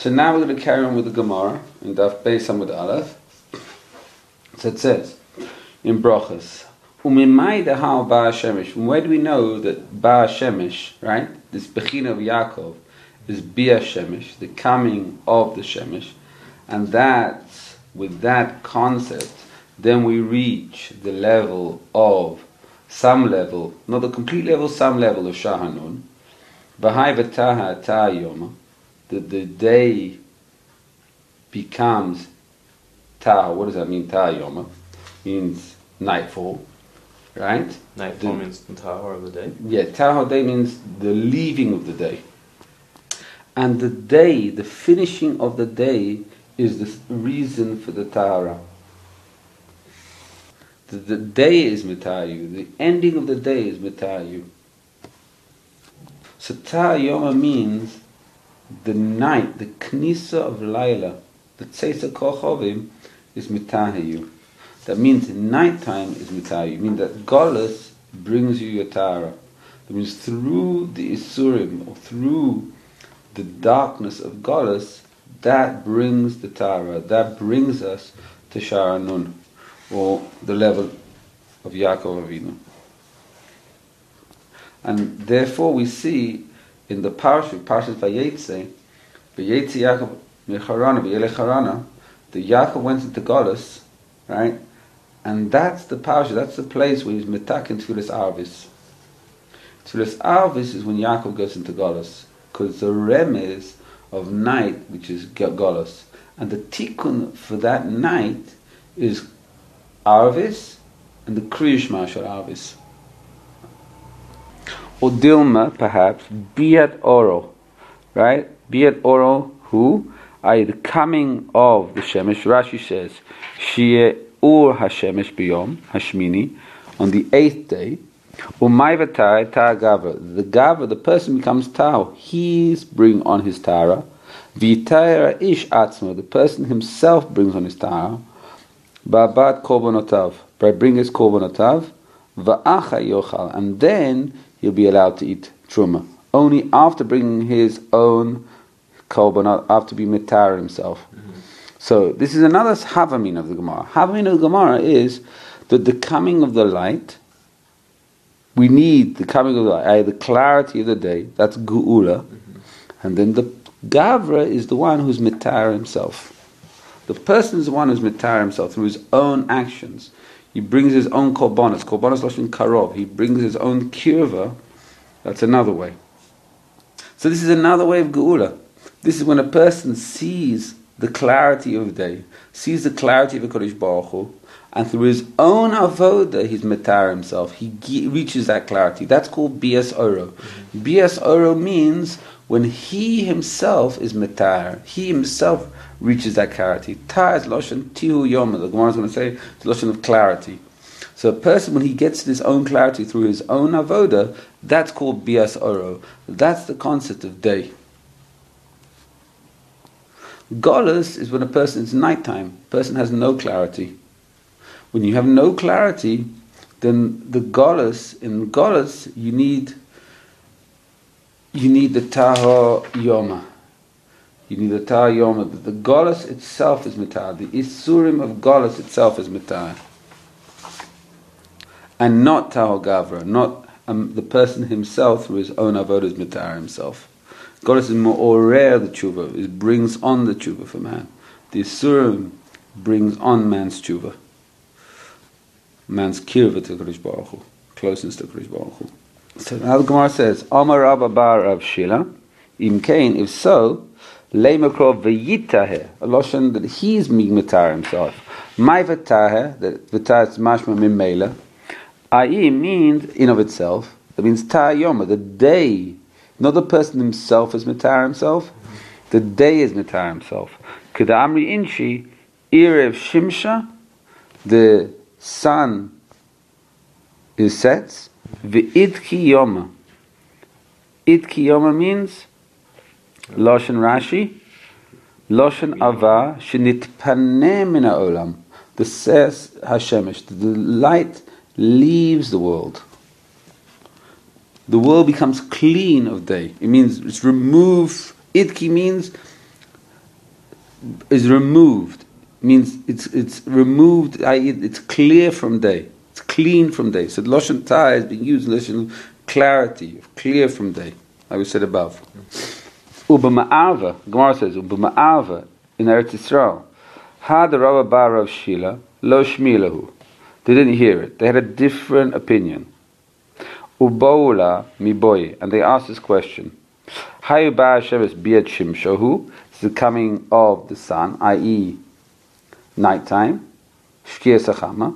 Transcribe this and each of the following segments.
So now we're going to carry on with the Gemara in Daf Beis Amud Aleph. So it says in Brachos, Umimai dehal Ba Shemesh. From where do we know that Ba Shemesh, right? This Bechina of Yaakov is Bia Shemesh, the coming of the Shemesh, and that with that concept, then we reach the level of some level, not the complete level, some level of Shahanun. Bahai v'taha ta yoma. That the day becomes Taha. What does that mean, Taha Yoma? Means nightfall, right? Nightfall means the Taha of the day? Yeah, Taha day means the leaving of the day. And the day, the finishing of the day, is the reason for the Tahara. The day is Mitayu. The ending of the day is Mitayu. So Taha Yoma means the night, the Knisa of Laila, the Tzeisa Kochovim is Mitahayu. That means nighttime is Mitahayu. It means that Golus brings you your Tahara. That means through the Isurim, or through the darkness of Golus, that brings the Tahara. That brings us to Sharanun, or the level of Yaakov Avinu. And therefore we see in the Parshas Vayetze, Vayetze Yaakov Mecharana, Vayelech Harana, the Yaakov went into Golus, right? And that's the Parsha, that's the place where he's metak in Tfilas Arvis. Tfilas Arvis is when Yaakov goes into Golus, because the remez of night, which is Golus, and the tikkun for that night is Arvis and the Kriyish Mashal Arvis. Or Dilma, perhaps, Biat Oro, right? Biat Oro, who? The coming of the Shemesh. Rashi says, Shie Ur HaShemesh Biyom, Hashmini, on the 8th day. Umay Ta Gavra. The Gavra, the person becomes Tao. He's bring on his Tara. V'yitayra Ish Atzmo. The person himself brings on his Tara. Ba'bat Korbonotav. By bring his Korbonotav. Va'acha Yochal. And then he'll be allowed to eat truma. Only after bringing his own korbanot, after being mitar himself. Mm-hmm. So this is another havamin of the Gemara. Havamin of the Gemara is that the coming of the light, we need the coming of the light, the clarity of the day, that's geula. Mm-hmm. And then the gavra is the one who's mitar himself. The person is the one who's mitar himself through his own actions. He brings his own korbanos loshin karov. He brings his own kirva. That's another way. So this is another way of geula. This is when a person sees the clarity of the day, sees the clarity of HaKadosh Baruch Hu, and through his own avoda, he's metar himself. He reaches that clarity. That's called bias oro. Mm-hmm. Bias oro means when he himself is metar. He himself reaches that clarity. Ta is loshen tihu yoma. The Gemara is going to say it's loshen of clarity. So a person, when he gets his own clarity through his own avoda, that's called bias oro. That's the concept of day. Golus is when a person, it's nighttime. A person has no clarity. When you have no clarity, then in Golus, you need the Taha Yoma. You need the Taha Yoma. The Golus itself is Mitar. The Isurim of Golus itself is Mitar. And not Taha Gavra, not the person himself through his own avodah is Mitar himself. Golus is more rare the tshuva. It brings on the tshuva for man. The Isurim brings on man's tshuva. Man's kirva to Kodesh Baruch Hu, closeness to Kodesh Baruch Hu. So now the Gemara says, Amar Rabba Bar Rav Shila, Im Kain, if so, Leimakro v'yitaheh, a loshon that he's migmatar himself. My v'taheh, that v'tah is mashma mimela, i.e. means in of itself, that means ta yoma, the day, not the person himself is mitar himself, the day is mitar himself. K'da amri inshi, irev shimsha, the sun is sets, v'idki yoma. Idki yoma means Loshen Rashi, Loshen Ava, Shenitpaneh min ha'olam. The says Hashemesh, the light leaves the world. The world becomes clean of day. It means it's removed. Idki means is removed. Means it's removed, i.e. it's clear from day. It's clean from day. So Lashon Ta'ah is being used in Lashon clarity, clear from day, like we said above. Ubama'ava, Gemara says, Ubama'ava, in Eretz Yisrael, had the Rabba Bar of Shila, lo shmilahu. They didn't hear it. They had a different opinion. Uboula miboy, and they asked this question. Hayu ba Hashemes biat shimshohu, it's the coming of the sun, i.e. nighttime. Shkia sachama,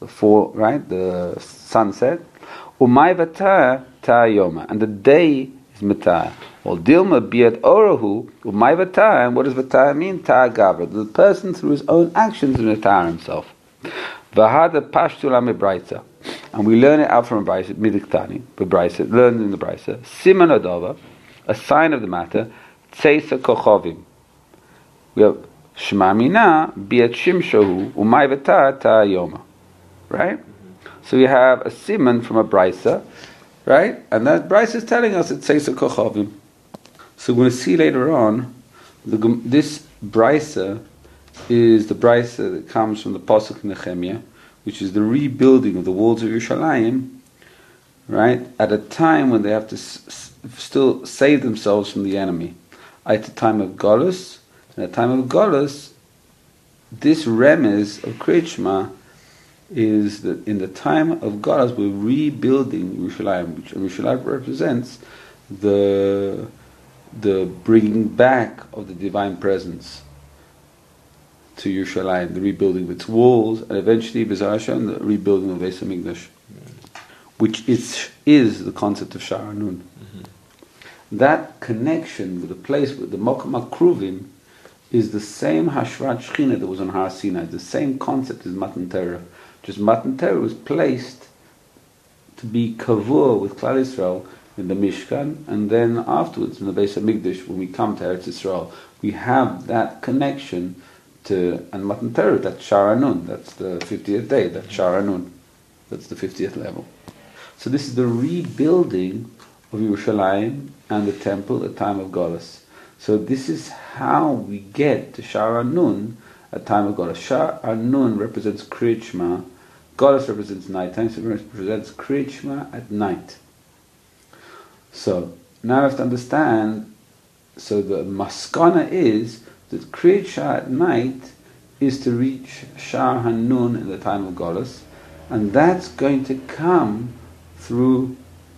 the sunset. Umay v'tah ta'ayoma, and the day is matah. Well, dilma biat orahu umay v'tah, and what does v'tah mean? Ta'agavra, the person through his own actions is matah himself. V'hada pashtula mebraisa, and we learn it out from a brisa midiktani, bebraisa, learned in the brisa. Siman adova, a sign of the matter. Tzeisa kochovim. We have shema mina biat shimshohu umay v'tah ta'ayoma. Right? So we have a siman from a brisa, right? And that brisa is telling us it says a kochavim. So we're going to see later on, this brisa is the brisa that comes from the Pasuk Nehemiah, which is the rebuilding of the walls of Yerushalayim, right? At a time when they have to still save themselves from the enemy. At the time of Golus, and at the time of Golus, this remez of Kriyat Shema is that in the time of Golus we're rebuilding Yerushalayim, which Yerushalayim represents the bringing back of the divine presence to Yerushalayim, the rebuilding of its walls, and eventually B'ezras Hashem, the rebuilding of Beis HaMikdash, which is the concept of Sha'ar Nun. That connection with the place, with the Mokom HaKruvim, is the same Hashrat Shechina that was on Har Sinai, the same concept as Matan Torah. Just Matan Torah was placed to be kavur with Klal Yisrael in the Mishkan, and then afterwards in the Beis HaMikdash, when we come to Eretz Yisrael, we have that connection to, and Matan Torah, that's Sha'ar Nun, that's the 50th day, that's Sha'ar Nun, that's the 50th level. So this is the rebuilding of Yerushalayim and the temple at the time of Golus. So this is how we get to Sha'ar Nun at time of Golus. Sha'ar Nun represents Kriyat Shema. Golus represents nighttime, so it represents Kriyat Shema at night. So now I have to understand, so the maskana is that Kriyat Shema at night is to reach Sha'ar Nun in the time of Golus, and that's going to come through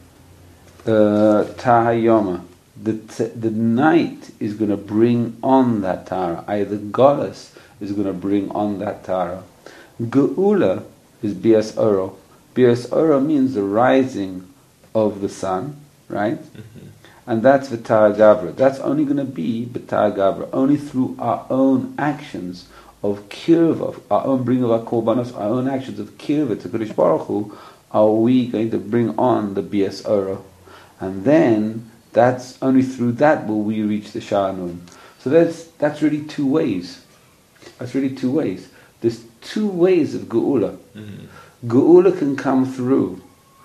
Tahayoma. The night is going to bring on that Tara. The Golus is going to bring on that Tara. Geula is Bias Oro. Bias Oro means the rising of the sun, right? And that's V'tah Gavra. That's only going to be V'tah Gavra, only through our own actions of kirva, our own bringing of our korbanos, our own actions of kirva to Kodesh Baruch Hu, are we going to bring on the Bias Oro. And then that's only through that will we reach the Sha'ar Nun. So that's really two ways. That's really two ways. There's two ways of Geula. Geula can come through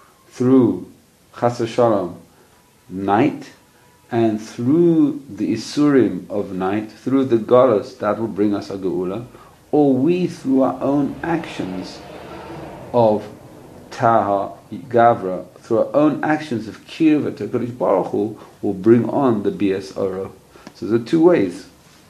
Chas v'Shalom, night, and through the Isurim of night, through the Golus, that will bring us a Geula, or we through our own actions of Taha Gavra, through our own actions of Kirva to Kodesh Baruch Hu, will bring on the Bias Oro. So there are two ways.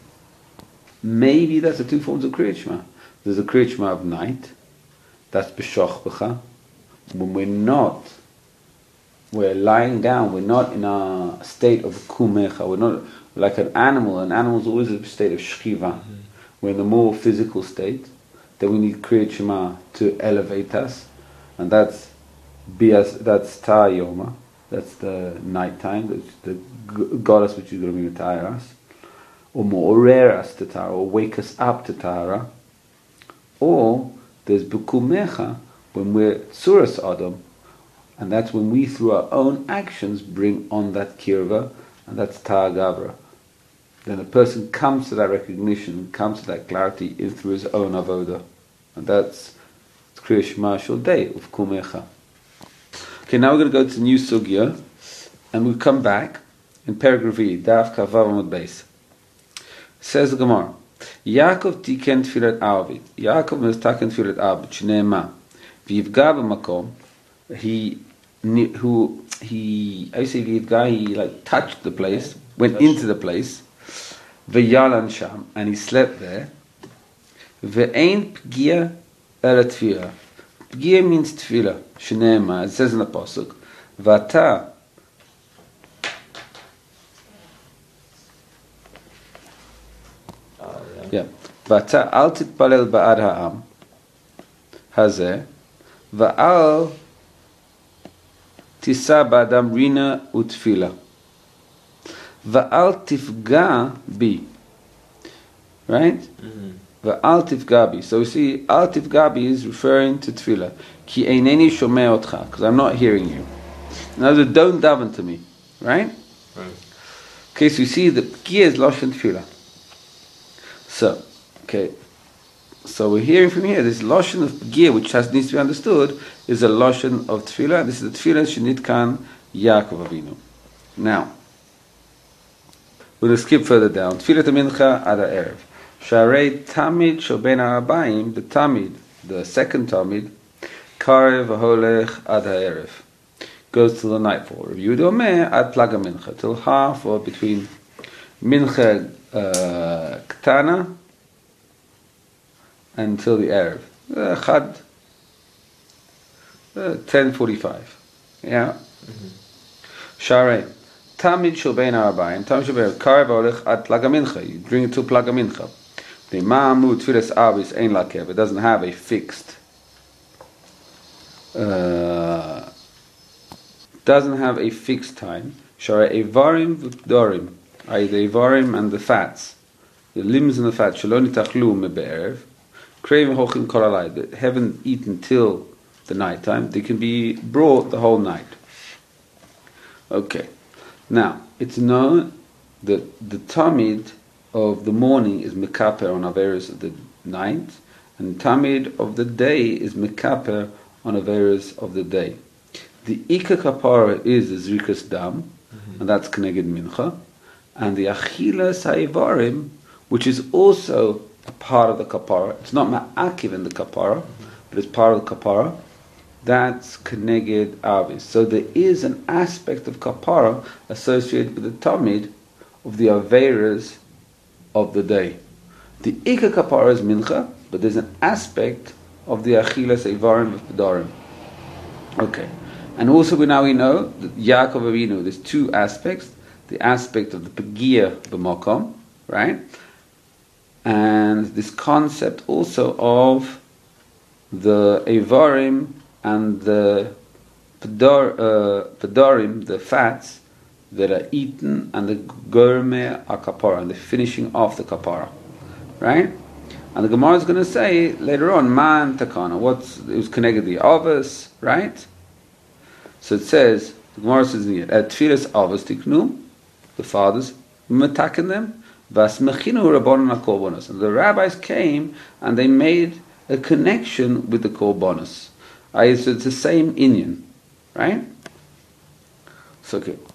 Maybe that's the two forms of Kriyat Shema. There's a Kriyat Shema of night, that's B'shoch B'cha, when we're lying down, we're not in a state of Kumecha, we're not like an animal. An animal is always in a state of Shchiva. We're in a more physical state. Then we need Kriyat Shema to elevate us, and that's Ta'ayoma, that's the nighttime, that's the Goddess which is going to be retire us, or Mo'orer us to Tara, or wake us up to Tara. Or there's B'kumecha, when we're Tzuras Adam, and that's when we through our own actions bring on that Kirva, and that's Ta'a Gavra. Then a person comes to that recognition, comes to that clarity through his own avoda, and that's Kriyat Shema Shel Day of Kumecha. Okay, now we're going to go to the new sugya, and we'll come back in paragraph E, Daf Kavav Amud Beis. Says the Gemara, Yaakov tiken tfilat Arvit. Yaakov was taken tfilat Arvit. Shnema. V'yivga b'makom. He like touched the place, went into the place. V'yalan sham, and he slept there. Ve'ein pgia el tefillah. Pgia means tefillah. Shnema. It says in the pasuk. Vata. Yeah. Vata al titpalel ba'ad ha'am. Hazeh. Va'al tisa ba'adam rina utfila. Va'al tifga bi. Right? Va'al tifga bi. So we see, al tifga bi is referring to tefillah. Ki eineni shomeh otcha. Because I'm not hearing you. In other words, don't daven to me. Right? Right. Okay, so you see the pgia is lashon tefillah. So, okay. So we're hearing from here, this lashon of pgia, which needs to be understood, is a lashon of tefillah. This is the tefillah shenitkan Yaakov Avinu. Now, we're going to skip further down. Tefillah mincha ad ha'erev. Sharei tamid shoben ha'arbaim, the tamid, the second tamid, karev holech ad ha'erev, goes till the nightfall. Rav Yehuda Omer ad plaga mincha, till half or between mincha ktana until the erev. Chad 10:45. Yeah. Sharei tamid shoben ha'arbaim, tamid shoben karev holech ad plaga mincha. You bring it to plaga mincha. The ma'amud tfilas avis ein lakev. It doesn't have a fixed. Doesn't have a fixed time. Shara evarim v'pdorim, i.e. the evarim and the fats, the limbs and the fats. Shaloni tachlu mebe'erev, craving hochim kol halayla, that haven't eaten till the night time. They can be brought the whole night. Okay. Now it's known that the tamid of the morning is mekaper on averos of the night, and tamid of the day is mekaper on averos of the day. The Ika Kapara is the Zrikas Dam, and that's Keneged Mincha, and the Achilas Ha'ivarim, which is also a part of the Kapara. It's not Ma'akiv in the Kapara, but it's part of the Kapara. That's Keneged Avis. So there is an aspect of Kapara associated with the Tamid of the Averas of the day. The Ika Kapara is Mincha, but there's an aspect of the Achilas Ha'ivarim of Pedarim. Okay. And also we know that Yaakov Avinu, there's two aspects. The aspect of the Pegia B'Makom, right? And this concept also of the Evarim and the Pedarim, the fats that are eaten, and the Gourmet Kapara, and the finishing off the Kapara, right? And the Gemara is going to say later on, Man Takana, it was connected to the Avos, right? So it says, the Gemara says in here, at Tfilas Avos Tiknu, the fathers, metaken them, Vasmechinu Rabbanon HaKorbanos. And the rabbis came and they made a connection with the Korbanos. So it's the same inyan, right? So okay.